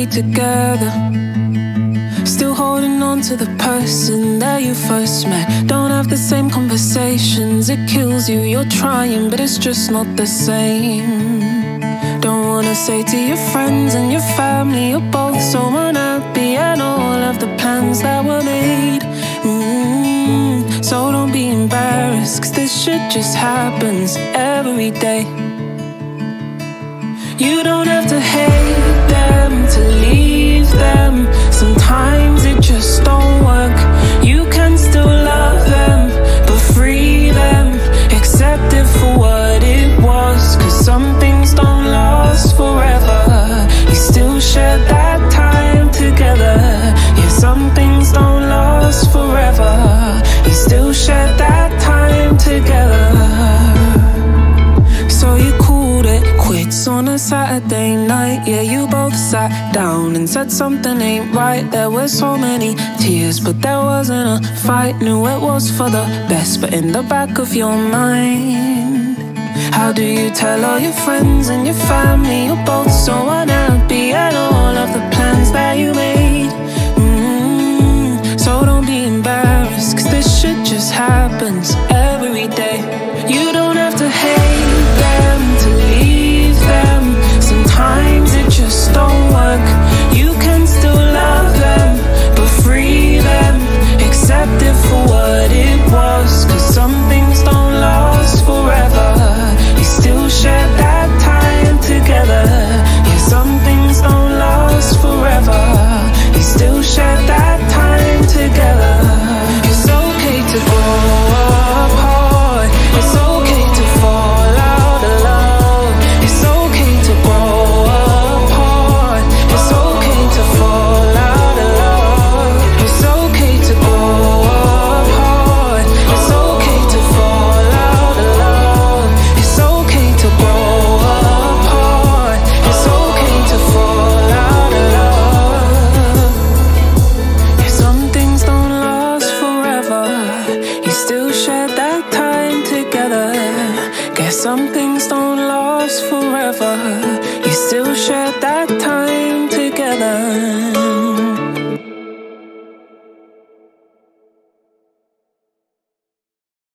be together. Still holding on to the person that you first met. Don't have the same conversations, it kills you. You're trying, but it's just not the same. Don't wanna say to your friends and your family you're both so unhappy, and all of the plans that were made. So don't be embarrassed, 'cause this shit just happens every day. You don't have to hate them to leave them. Sometimes it just don't work. You can still love them, but free them. Accept it for what it was, 'cause some things don't last forever. You still share that time together. Yeah, some things don't last forever. You still share that time together. So you called it quits on a Saturday night. Yeah, you both sat down and said something ain't right. There were so many tears, but there wasn't a fight. Knew it was for the best, but in the back of your mind, how do you tell all your friends and your family you're both so unhappy, and all of the plans that you made? So don't be embarrassed, 'cause this shit just happens